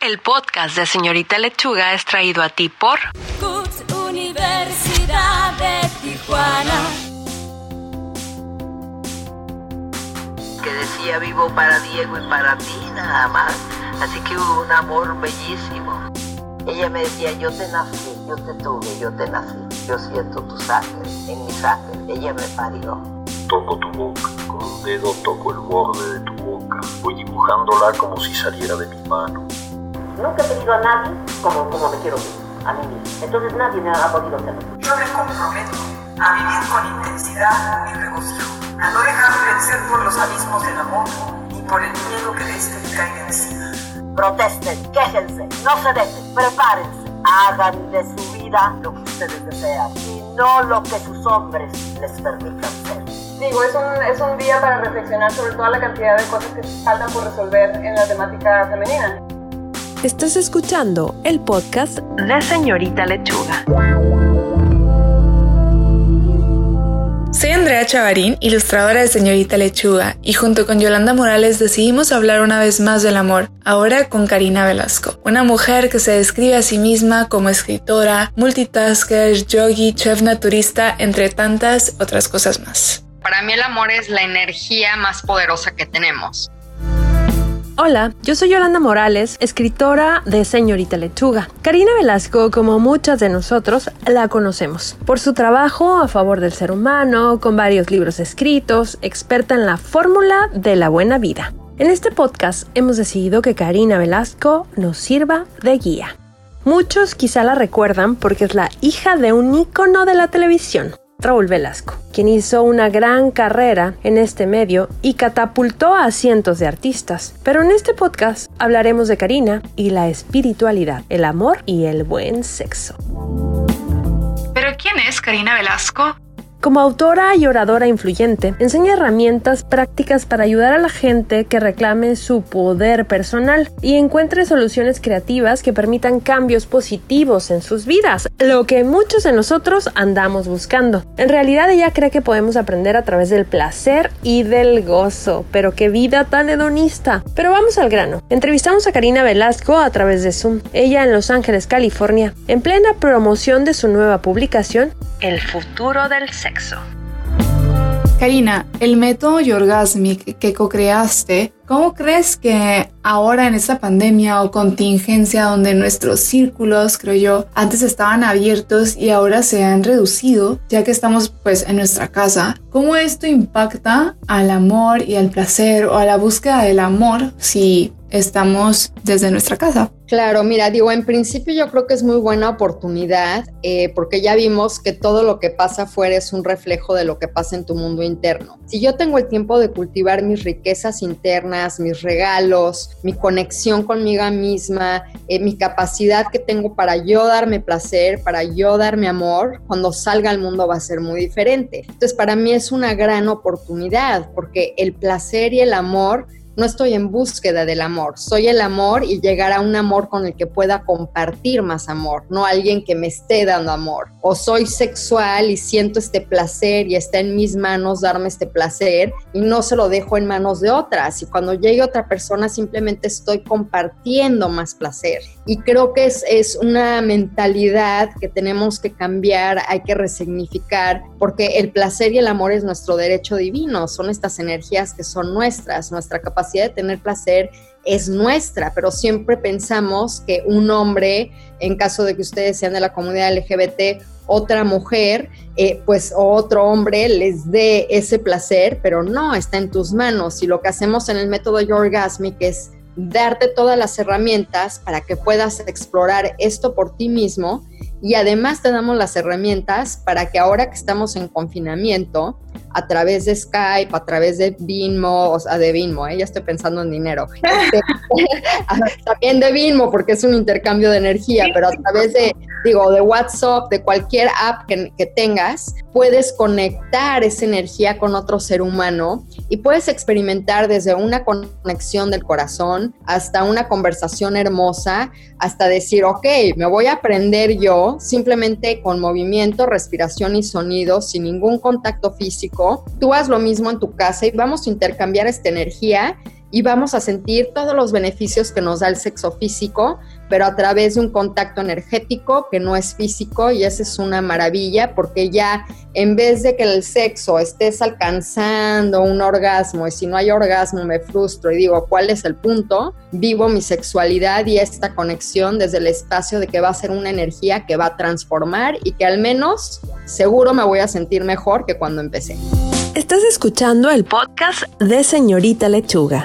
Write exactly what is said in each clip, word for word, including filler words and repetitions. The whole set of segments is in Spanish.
El podcast de Señorita Lechuga es traído a ti por C U T Universidad de Tijuana. Que decía vivo para Diego y para ti nada más, así que hubo un amor bellísimo. Ella me decía, yo te nací, yo te tuve, yo te nací, yo siento tu sangre en mi sangre, ella me parió. Toco tu boca, con un dedo toco el borde de tu boca, voy dibujándola como si saliera de mi mano. Nunca he tenido a nadie como, como me quiero vivir, a mí mismo, entonces nadie me ha podido hacerlo. Yo me comprometo a vivir con intensidad mi regocijo, a no dejarme vencer por los abismos del amor, ni por el miedo que de este me caiga encima. Protesten, quéjense, no se dejen, prepárense, hagan de su vida lo que ustedes desean y no lo que sus hombres les permitan ser. Digo, es un, es un día para reflexionar sobre toda la cantidad de cosas que faltan por resolver en la temática femenina. Estás escuchando el podcast de Señorita Lechuga. Soy Andrea Chavarín, ilustradora de Señorita Lechuga, y junto con Yolanda Morales decidimos hablar una vez más del amor, ahora con Karina Velasco, una mujer que se describe a sí misma como escritora, multitasker, yogi, chef naturista, entre tantas otras cosas más. Para mí el amor es la energía más poderosa que tenemos. Hola, yo soy Yolanda Morales, escritora de Señorita Lechuga. Karina Velasco, como muchas de nosotros, la conocemos por su trabajo a favor del ser humano, con varios libros escritos, experta en la fórmula de la buena vida. En este podcast hemos decidido que Karina Velasco nos sirva de guía. Muchos quizá la recuerdan porque es la hija de un ícono de la televisión, Raúl Velasco, quien hizo una gran carrera en este medio y catapultó a cientos de artistas. Pero en este podcast hablaremos de Karina y la espiritualidad, el amor y el buen sexo. ¿Pero quién es Karina Velasco? Como autora y oradora influyente, enseña herramientas prácticas para ayudar a la gente que reclame su poder personal y encuentre soluciones creativas que permitan cambios positivos en sus vidas, lo que muchos de nosotros andamos buscando. En realidad ella cree que podemos aprender a través del placer y del gozo, pero qué vida tan hedonista. Pero vamos al grano. Entrevistamos a Karina Velasco a través de Zoom, ella en Los Ángeles, California, en plena promoción de su nueva publicación, El futuro del sexo. Karina, el método Yorgasmic que co-creaste, ¿cómo crees que ahora en esta pandemia o contingencia donde nuestros círculos, creo yo, antes estaban abiertos y ahora se han reducido, ya que estamos pues en nuestra casa, cómo esto impacta al amor y al placer o a la búsqueda del amor si estamos desde nuestra casa? Claro, mira, digo, en principio yo creo que es muy buena oportunidad eh, porque ya vimos que todo lo que pasa afuera es un reflejo de lo que pasa en tu mundo interno. Si yo tengo el tiempo de cultivar mis riquezas internas, mis regalos, mi conexión conmigo misma, eh, mi capacidad que tengo para yo darme placer, para yo darme amor, cuando salga al mundo va a ser muy diferente. Entonces, para mí es una gran oportunidad porque el placer y el amor, no estoy en búsqueda del amor, soy el amor y llegar a un amor con el que pueda compartir más amor, no alguien que me esté dando amor. O soy sexual y siento este placer y está en mis manos darme este placer y no se lo dejo en manos de otras. Y cuando llegue otra persona simplemente estoy compartiendo más placer. Y creo que es, es una mentalidad que tenemos que cambiar, hay que resignificar, porque el placer y el amor es nuestro derecho divino, son estas energías que son nuestras, nuestra capacidad de tener placer es nuestra, pero siempre pensamos que un hombre, en caso de que ustedes sean de la comunidad L G B T, otra mujer, eh, pues o otro hombre les dé ese placer, pero no, está en tus manos. Y lo que hacemos en el método Yorgasmic es darte todas las herramientas para que puedas explorar esto por ti mismo y además te damos las herramientas para que ahora que estamos en confinamiento, a través de Skype, a través de Venmo, o sea, de Venmo, ¿eh? Ya estoy pensando en dinero. Este, también de Venmo, porque es un intercambio de energía, pero a través de, digo, de WhatsApp, de cualquier app que, que tengas, puedes conectar esa energía con otro ser humano y puedes experimentar desde una conexión del corazón hasta una conversación hermosa, hasta decir, ok, me voy a aprender yo simplemente con movimiento, respiración y sonido, sin ningún contacto físico. Tú haz lo mismo en tu casa y vamos a intercambiar esta energía y vamos a sentir todos los beneficios que nos da el sexo físico, pero a través de un contacto energético que no es físico, y esa es una maravilla porque ya en vez de que el sexo estés alcanzando un orgasmo y si no hay orgasmo me frustro y digo ¿cuál es el punto? Vivo mi sexualidad y esta conexión desde el espacio de que va a ser una energía que va a transformar y que al menos seguro me voy a sentir mejor que cuando empecé. Estás escuchando el podcast de Señorita Lechuga.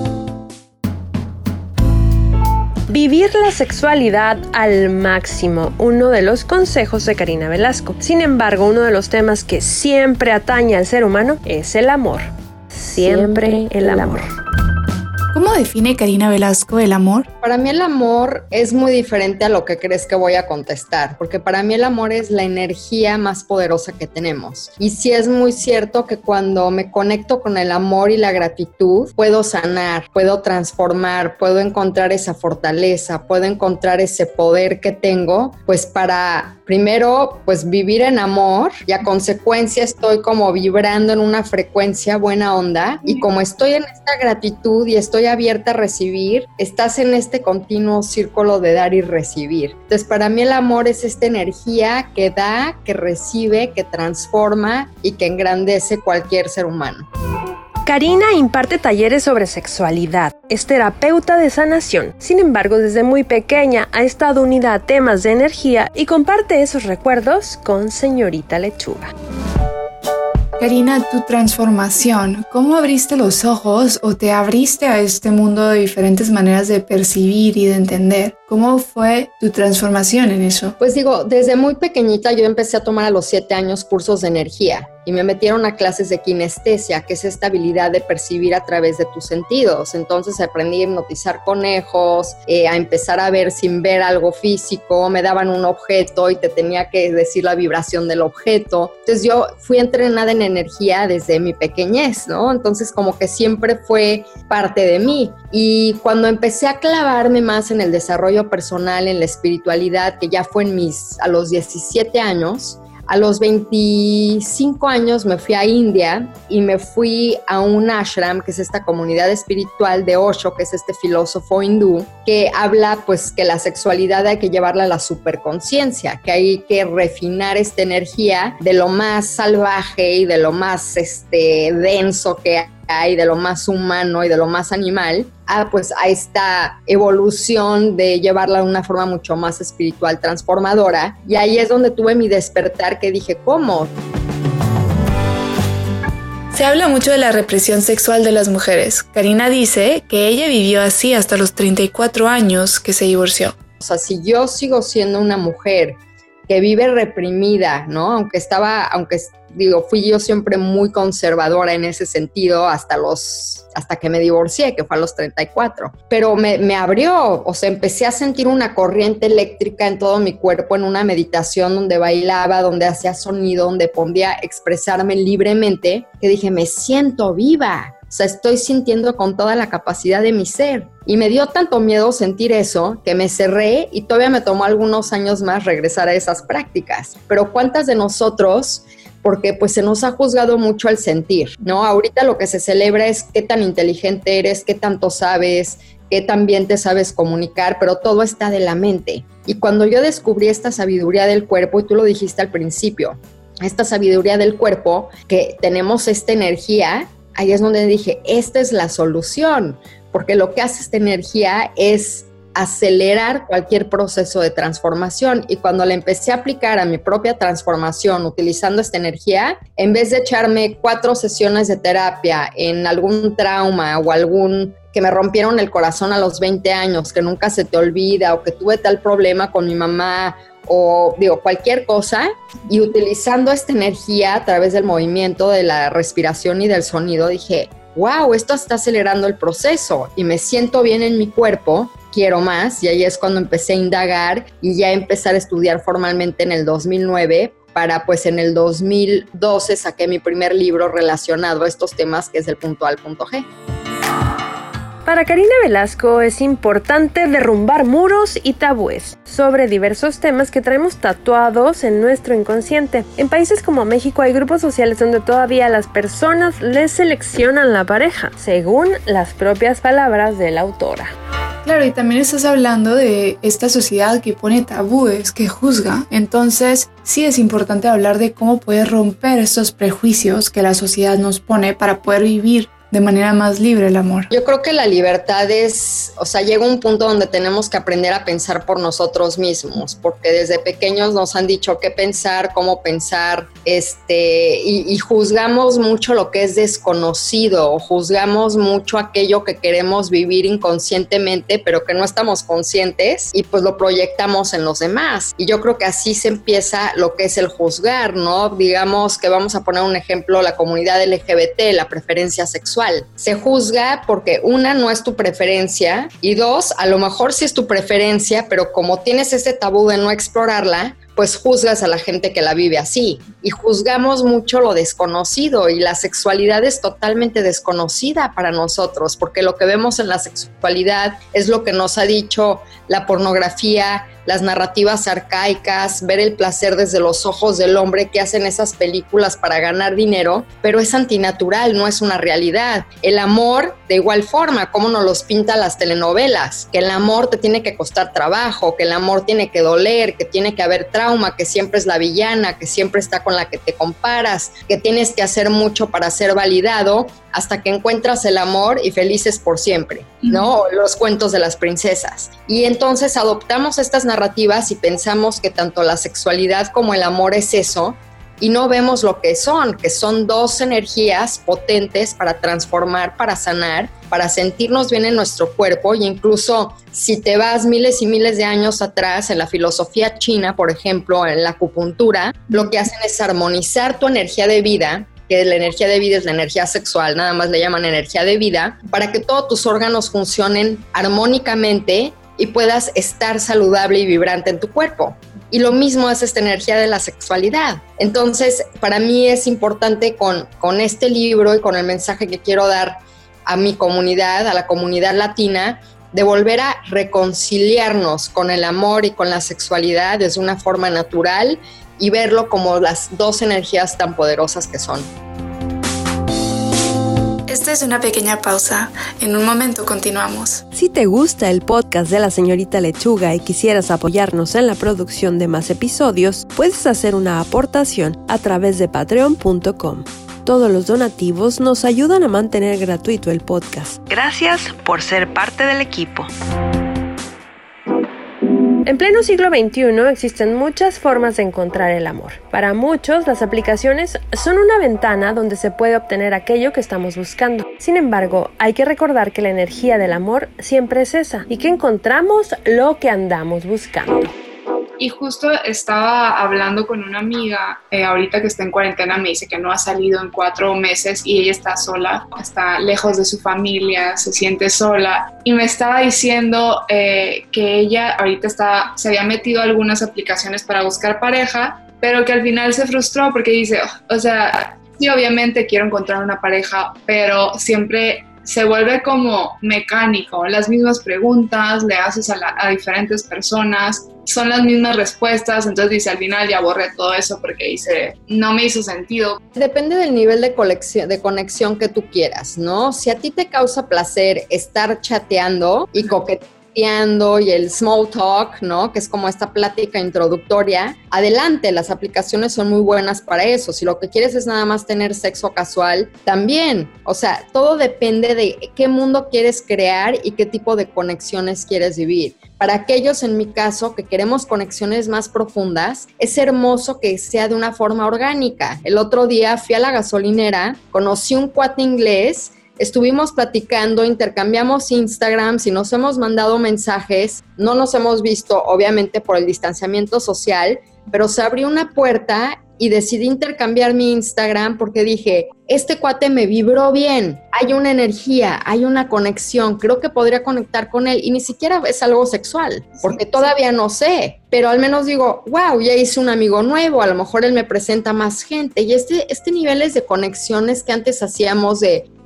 Vivir la sexualidad al máximo, uno de los consejos de Karina Velasco. Sin embargo, uno de los temas que siempre atañe al ser humano es el amor. Siempre, siempre el amor. ¿Cómo define Karina Velasco el amor? Para mí el amor es muy diferente a lo que crees que voy a contestar, porque para mí el amor es la energía más poderosa que tenemos. Y sí es muy cierto que cuando me conecto con el amor y la gratitud, puedo sanar, puedo transformar, puedo encontrar esa fortaleza, puedo encontrar ese poder que tengo, pues para primero, pues vivir en amor y a consecuencia estoy como vibrando en una frecuencia buena onda y como estoy en esta gratitud y estoy abierta a recibir, estás en este continuo círculo de dar y recibir. Entonces, para mí el amor es esta energía que da, que recibe, que transforma y que engrandece cualquier ser humano. Karina imparte talleres sobre sexualidad, es terapeuta de sanación. Sin embargo, desde muy pequeña ha estado unida a temas de energía y comparte esos recuerdos con Señorita Lechuga. Karina, tu transformación, ¿cómo abriste los ojos o te abriste a este mundo de diferentes maneras de percibir y de entender? ¿Cómo fue tu transformación en eso? Pues digo, desde muy pequeñita yo empecé a tomar a los siete años cursos de energía y me metieron a clases de kinestesia, que es esta habilidad de percibir a través de tus sentidos. Entonces aprendí a hipnotizar conejos, eh, a empezar a ver sin ver algo físico, me daban un objeto y te tenía que decir la vibración del objeto. Entonces yo fui entrenada en energía desde mi pequeñez, ¿no? Entonces como que siempre fue parte de mí. Y cuando empecé a clavarme más en el desarrollo personal, en la espiritualidad, que ya fue en mis, a los diecisiete años, a los veinticinco años me fui a India y me fui a un ashram, que es esta comunidad espiritual de Osho, que es este filósofo hindú, que habla pues que la sexualidad hay que llevarla a la superconciencia, que hay que refinar esta energía de lo más salvaje y de lo más este, denso que hay, de lo más humano y de lo más animal, a, pues, a esta evolución de llevarla de una forma mucho más espiritual, transformadora. Y ahí es donde tuve mi despertar, que dije, ¿cómo? Se habla mucho de la represión sexual de las mujeres. Karina dice que ella vivió así hasta los treinta y cuatro años que se divorció. O sea, si yo sigo siendo una mujer que vive reprimida, ¿no? Aunque estaba, aunque digo, fui yo siempre muy conservadora en ese sentido hasta los, hasta que me divorcié, que fue a los treinta y cuatro. Pero me, me abrió, o sea, empecé a sentir una corriente eléctrica en todo mi cuerpo, en una meditación donde bailaba, donde hacía sonido, donde podía expresarme libremente, que dije, me siento viva. O sea, estoy sintiendo con toda la capacidad de mi ser. Y me dio tanto miedo sentir eso que me cerré y todavía me tomó algunos años más regresar a esas prácticas. Pero ¿cuántas de nosotros? Porque pues se nos ha juzgado mucho el sentir, ¿no? Ahorita lo que se celebra es qué tan inteligente eres, qué tanto sabes, qué tan bien te sabes comunicar, pero todo está de la mente. Y cuando yo descubrí esta sabiduría del cuerpo, y tú lo dijiste al principio, esta sabiduría del cuerpo, que tenemos esta energía, ahí es donde dije, esta es la solución, porque lo que hace esta energía es acelerar cualquier proceso de transformación. Y cuando la empecé a aplicar a mi propia transformación utilizando esta energía, en vez de echarme cuatro sesiones de terapia en algún trauma o algún que me rompieron el corazón a los veinte años, que nunca se te olvida, o que tuve tal problema con mi mamá, o digo, cualquier cosa, y utilizando esta energía a través del movimiento, de la respiración y del sonido, dije, wow, esto está acelerando el proceso y me siento bien en mi cuerpo, quiero más. Y ahí es cuando empecé a indagar y ya empezar a estudiar formalmente en el dos mil nueve, para pues en el dos mil doce saqué mi primer libro relacionado a estos temas, que es el punto A al punto G. Para Karina Velasco es importante derrumbar muros y tabúes sobre diversos temas que traemos tatuados en nuestro inconsciente. En países como México hay grupos sociales donde todavía las personas les seleccionan la pareja, según las propias palabras de la autora. Claro, y también estás hablando de esta sociedad que pone tabúes, que juzga. Entonces, sí es importante hablar de cómo poder romper estos prejuicios que la sociedad nos pone para poder vivir de manera más libre el amor. Yo creo que la libertad es, o sea, llega un punto donde tenemos que aprender a pensar por nosotros mismos, porque desde pequeños nos han dicho qué pensar, cómo pensar, este, y, y juzgamos mucho lo que es desconocido, o juzgamos mucho aquello que queremos vivir inconscientemente, pero que no estamos conscientes, y pues lo proyectamos en los demás. Y yo creo que así se empieza lo que es el juzgar, ¿no? Digamos que vamos a poner un ejemplo, la comunidad L G B T, la preferencia sexual. Se juzga porque una, no es tu preferencia, y dos, a lo mejor sí es tu preferencia, pero como tienes ese tabú de no explorarla, pues juzgas a la gente que la vive así. Y juzgamos mucho lo desconocido, y la sexualidad es totalmente desconocida para nosotros, porque lo que vemos en la sexualidad es lo que nos ha dicho la pornografía, las narrativas arcaicas, ver el placer desde los ojos del hombre que hacen esas películas para ganar dinero, pero es antinatural, no es una realidad. El amor, de igual forma, como nos los pintan las telenovelas, que el amor te tiene que costar trabajo, que el amor tiene que doler, que tiene que haber trauma, que siempre es la villana, que siempre está con la que te comparas, que tienes que hacer mucho para ser validado, hasta que encuentras el amor y felices por siempre, ¿no? Los cuentos de las princesas. Y entonces adoptamos estas narrativas y pensamos que tanto la sexualidad como el amor es eso, y no vemos lo que son, que son dos energías potentes para transformar, para sanar, para sentirnos bien en nuestro cuerpo. Y incluso si te vas miles y miles de años atrás en la filosofía china, por ejemplo, en la acupuntura, lo que hacen es armonizar tu energía de vida, que la energía de vida es la energía sexual, nada más le llaman energía de vida, para que todos tus órganos funcionen armónicamente y puedas estar saludable y vibrante en tu cuerpo. Y lo mismo es esta energía de la sexualidad. Entonces, para mí es importante con, con este libro y con el mensaje que quiero dar a mi comunidad, a la comunidad latina, de volver a reconciliarnos con el amor y con la sexualidad desde una forma natural y verlo como las dos energías tan poderosas que son. Esta es una pequeña pausa. En un momento continuamos. Si te gusta el podcast de la señorita Lechuga y quisieras apoyarnos en la producción de más episodios, puedes hacer una aportación a través de patreon punto com. Todos los donativos nos ayudan a mantener gratuito el podcast. Gracias por ser parte del equipo. En pleno siglo veintiuno existen muchas formas de encontrar el amor. Para muchos, las aplicaciones son una ventana donde se puede obtener aquello que estamos buscando. Sin embargo, hay que recordar que la energía del amor siempre es esa y que encontramos lo que andamos buscando. Y justo estaba hablando con una amiga, eh, ahorita que está en cuarentena, me dice que no ha salido en cuatro meses y ella está sola, está lejos de su familia, se siente sola. Y me estaba diciendo eh, que ella ahorita está, se había metido a algunas aplicaciones para buscar pareja, pero que al final se frustró porque dice, oh, o sea, sí, obviamente quiero encontrar una pareja, pero siempre se vuelve como mecánico, las mismas preguntas le haces a, la, a diferentes personas, son las mismas respuestas, entonces dice, al final ya borré todo eso porque dice, no me hizo sentido. Depende del nivel de, colección, de conexión que tú quieras, ¿no? Si a ti te causa placer estar chateando y coqueteando y el small talk, ¿no? Que es como esta plática introductoria, adelante, las aplicaciones son muy buenas para eso. Si lo que quieres es nada más tener sexo casual, también. O sea, todo depende de qué mundo quieres crear y qué tipo de conexiones quieres vivir. Para aquellos, en mi caso, que queremos conexiones más profundas, es hermoso que sea de una forma orgánica. El otro día fui a la gasolinera, conocí un cuate inglés, estuvimos platicando, intercambiamos Instagrams y nos hemos mandado mensajes. No nos hemos visto, obviamente, por el distanciamiento social, pero se abrió una puerta y decidí intercambiar mi Instagram porque dije, este cuate me vibró bien, hay una energía, hay una conexión, creo que podría conectar con él y ni siquiera es algo sexual, porque todavía no sé, pero al menos digo, wow, ya hice un amigo nuevo, a lo mejor él me presenta más gente y este, este niveles de conexiones que antes hacíamos de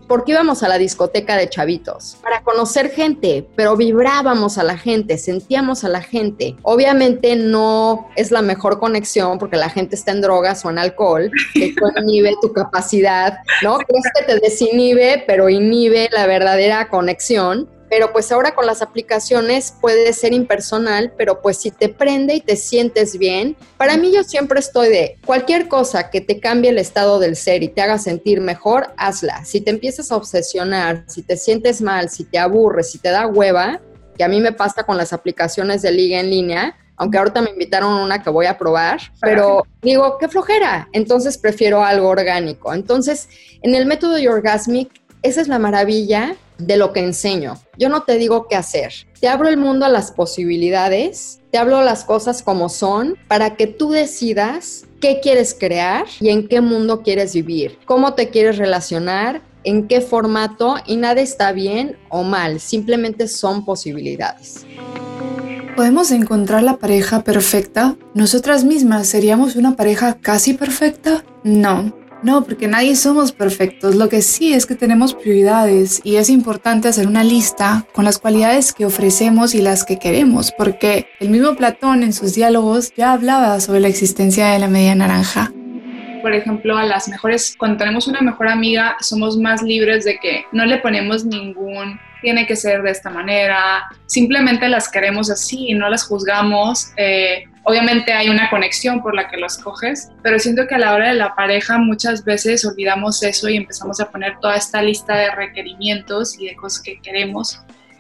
¿Por qué íbamos a la discoteca de chavitos? Para conocer gente, pero vibrábamos a la gente, sentíamos a la gente. Obviamente no es la mejor conexión porque la gente está en drogas o en alcohol, que inhibe tu capacidad, ¿no? Crees que te desinhibe, pero inhibe la verdadera conexión. Pero pues ahora con las aplicaciones puede ser impersonal, pero pues si te prende y te sientes bien, para mí yo siempre estoy de cualquier cosa que te cambie el estado del ser y te haga sentir mejor, hazla. Si te empiezas a obsesionar, si te sientes mal, si te aburres, si te da hueva, que a mí me pasa con las aplicaciones de liga en línea, aunque ahorita me invitaron a una que voy a probar, pero digo, qué flojera, entonces prefiero algo orgánico. Entonces, en el método Yourgasmic, esa es la maravilla de lo que enseño. Yo no te digo qué hacer. Te abro el mundo a las posibilidades, te hablo las cosas como son, para que tú decidas qué quieres crear y en qué mundo quieres vivir, cómo te quieres relacionar, en qué formato, y nada está bien o mal, simplemente son posibilidades. ¿Podemos encontrar la pareja perfecta? ¿Nosotras mismas seríamos una pareja casi perfecta? No. No, porque nadie somos perfectos. Lo que sí es que tenemos prioridades y es importante hacer una lista con las cualidades que ofrecemos y las que queremos, porque el mismo Platón en sus diálogos ya hablaba sobre la existencia de la media naranja. Por ejemplo, a las mejores, cuando tenemos una mejor amiga, somos más libres de que no le ponemos ningún tiene que ser de esta manera, simplemente las queremos así y no las juzgamos. Eh, obviamente hay una conexión por la que lo escoges, pero siento que a la hora de la pareja muchas veces olvidamos eso y empezamos a poner toda esta lista de requerimientos y de cosas que queremos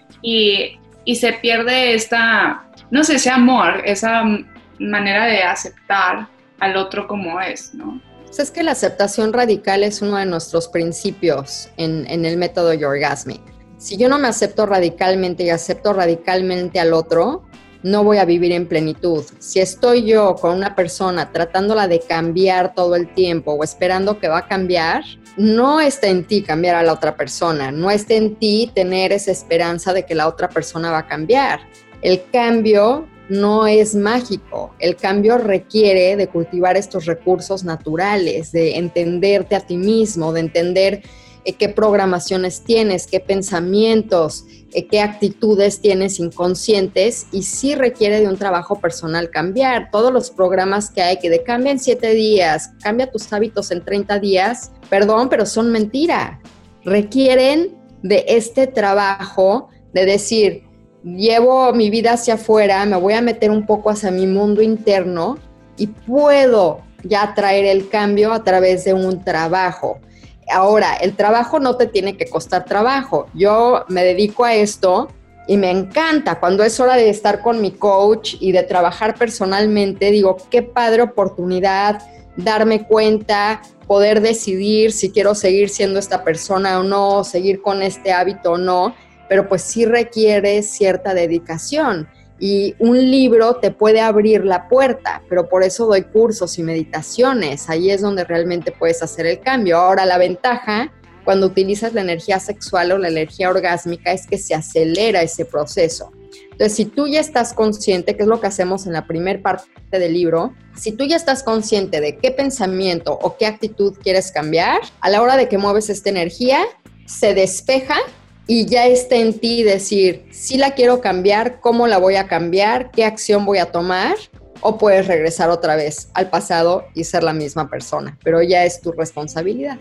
y, y se pierde esta, no sé, ese amor, esa manera de aceptar al otro como es, ¿no? Es que la aceptación radical es uno de nuestros principios en, en el método Yourgasmic. Si yo no me acepto radicalmente y acepto radicalmente al otro, no voy a vivir en plenitud. Si estoy yo con una persona tratándola de cambiar todo el tiempo o esperando que va a cambiar, no está en ti cambiar a la otra persona, no está en ti tener esa esperanza de que la otra persona va a cambiar. El cambio no es mágico, el cambio requiere de cultivar estos recursos naturales, de entenderte a ti mismo, de entender eh, qué programaciones tienes, qué pensamientos, eh, qué actitudes tienes inconscientes, y sí requiere de un trabajo personal cambiar. Todos los programas que hay que de cambia en siete días, cambia tus hábitos en treinta días, perdón, pero son mentira. Requieren de este trabajo de decir, llevo mi vida hacia afuera, me voy a meter un poco hacia mi mundo interno y puedo ya traer el cambio a través de un trabajo. Ahora, el trabajo no te tiene que costar trabajo. Yo me dedico a esto y me encanta. Cuando es hora de estar con mi coach y de trabajar personalmente, digo, qué padre oportunidad, darme cuenta, poder decidir si quiero seguir siendo esta persona o no, seguir con este hábito o no, pero pues sí requiere cierta dedicación. Y un libro te puede abrir la puerta, pero por eso doy cursos y meditaciones. Ahí es donde realmente puedes hacer el cambio. Ahora, la ventaja cuando utilizas la energía sexual o la energía orgásmica es que se acelera ese proceso. Entonces, si tú ya estás consciente, que es lo que hacemos en la primera parte del libro, si tú ya estás consciente de qué pensamiento o qué actitud quieres cambiar, a la hora de que mueves esta energía, se despeja y ya está en ti decir, si la quiero cambiar, cómo la voy a cambiar, qué acción voy a tomar, o puedes regresar otra vez al pasado y ser la misma persona, pero ya es tu responsabilidad.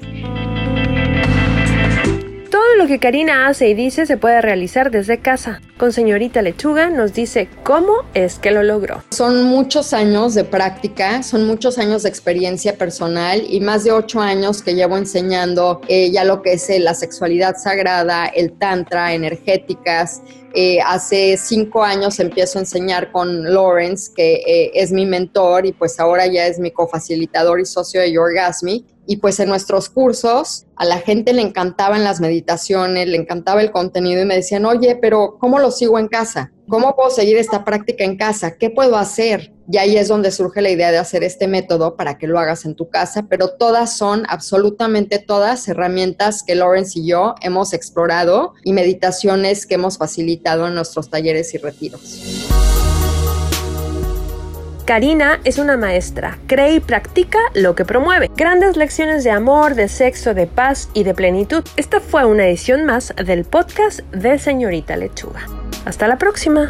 Todo lo que Karina hace y dice se puede realizar desde casa. Con Señorita Lechuga nos dice cómo es que lo logró. Son muchos años de práctica, son muchos años de experiencia personal y más de ocho años que llevo enseñando eh, ya lo que es eh, la sexualidad sagrada, el tantra, energéticas. Eh, hace cinco años empiezo a enseñar con Lawrence, que eh, es mi mentor y pues ahora ya es mi cofacilitador y socio de Yourgasmic. Y pues en nuestros cursos a la gente le encantaban las meditaciones, le encantaba el contenido y me decían, oye, pero ¿cómo lo sigo en casa? ¿Cómo puedo seguir esta práctica en casa? ¿Qué puedo hacer? Y ahí es donde surge la idea de hacer este método para que lo hagas en tu casa, pero todas son, absolutamente todas, herramientas que Lawrence y yo hemos explorado y meditaciones que hemos facilitado en nuestros talleres y retiros. Karina es una maestra, cree y practica lo que promueve. Grandes lecciones de amor, de sexo, de paz y de plenitud. Esta fue una edición más del podcast de Señorita Lechuga. Hasta la próxima.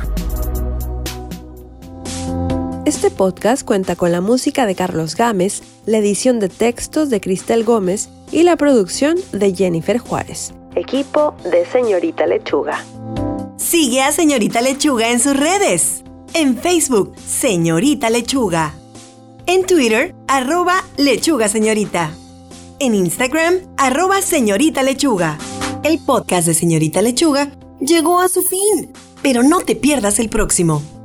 Este podcast cuenta con la música de Carlos Gámez, la edición de textos de Cristel Gómez y la producción de Jennifer Juárez. Equipo de Señorita Lechuga. Sigue a Señorita Lechuga en sus redes. En Facebook, Señorita Lechuga. En Twitter, arroba Lechuga Señorita. En Instagram, arroba Señorita Lechuga. El podcast de Señorita Lechuga llegó a su fin, pero no te pierdas el próximo.